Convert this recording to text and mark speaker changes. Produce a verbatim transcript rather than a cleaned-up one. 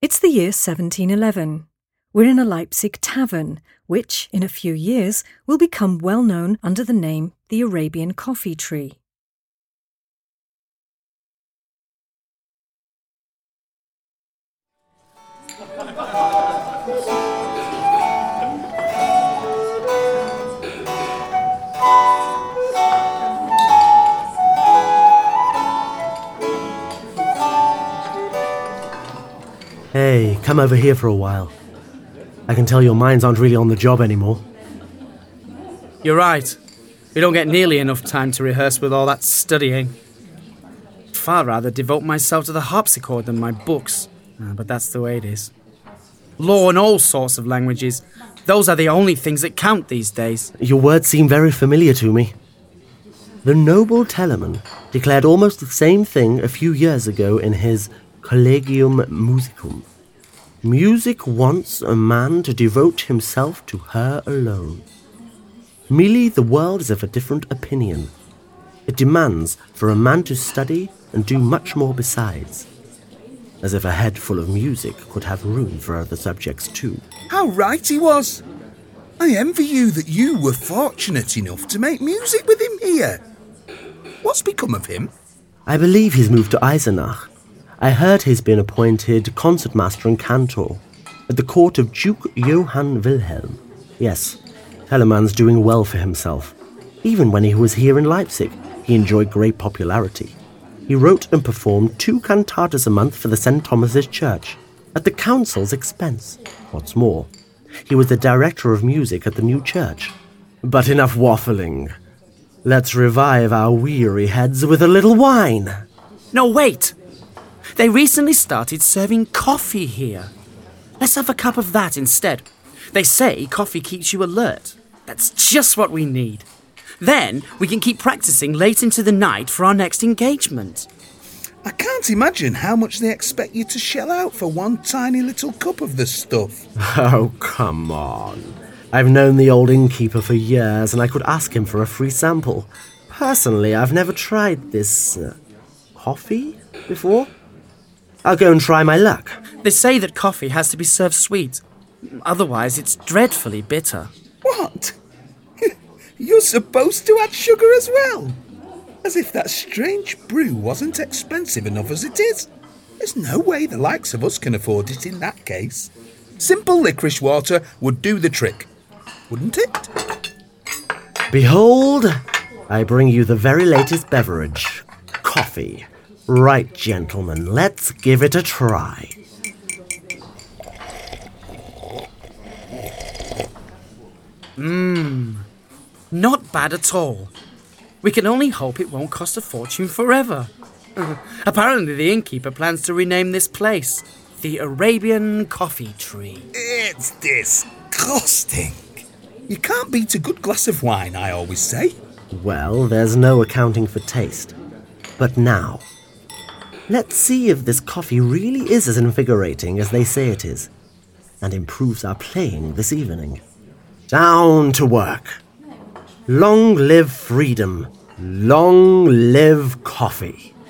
Speaker 1: It's the year seventeen eleven. We're in a Leipzig tavern, which, in a few years, will become well known under the name the Arabian Coffee Tree.
Speaker 2: Hey, come over here for a while. I can tell your minds aren't really on the job anymore.
Speaker 3: You're right. We don't get nearly enough time to rehearse with all that studying. I'd far rather devote myself to the harpsichord than my books. Uh, but that's the way it is. Law and all sorts of languages. Those are the only things that count these days.
Speaker 2: Your words seem very familiar to me. The noble Telemann declared almost the same thing a few years ago in his Collegium Musicum. Music wants a man to devote himself to her alone. Merely the world is of a different opinion. It demands for a man to study and do much more besides. As if a head full of music could have room for other subjects too.
Speaker 4: How right he was! I envy you that you were fortunate enough to make music with him here. What's become of him?
Speaker 2: I believe he's moved to Eisenach. I heard he's been appointed concertmaster and cantor at the court of Duke Johann Wilhelm. Yes, Telemann's doing well for himself. Even when he was here in Leipzig, he enjoyed great popularity. He wrote and performed two cantatas a month for the Saint Thomas's Church, at the council's expense. What's more, he was the director of music at the new church. But enough waffling. Let's revive our weary heads with a little wine.
Speaker 3: No, wait! They recently started serving coffee here. Let's have a cup of that instead. They say coffee keeps you alert. That's just what we need. Then we can keep practicing late into the night for our next engagement.
Speaker 4: I can't imagine how much they expect you to shell out for one tiny little cup of the stuff.
Speaker 2: Oh, come on. I've known the old innkeeper for years and I could ask him for a free sample. Personally, I've never tried this uh, coffee before. I'll go and try my luck.
Speaker 3: They say that coffee has to be served sweet. Otherwise, it's dreadfully bitter.
Speaker 4: What? You're supposed to add sugar as well? As if that strange brew wasn't expensive enough as it is. There's no way the likes of us can afford it in that case. Simple licorice water would do the trick, wouldn't it?
Speaker 2: Behold, I bring you the very latest beverage. Coffee. Right, gentlemen, let's give it a try.
Speaker 3: Mmm, not bad at all. We can only hope it won't cost a fortune forever. Uh, apparently the innkeeper plans to rename this place the Arabian Coffee Tree.
Speaker 4: It's disgusting. You can't beat a good glass of wine, I always say.
Speaker 2: Well, there's no accounting for taste. But now, let's see if this coffee really is as invigorating as they say it is, and improves our playing this evening. Down to work. Long live freedom. Long live coffee.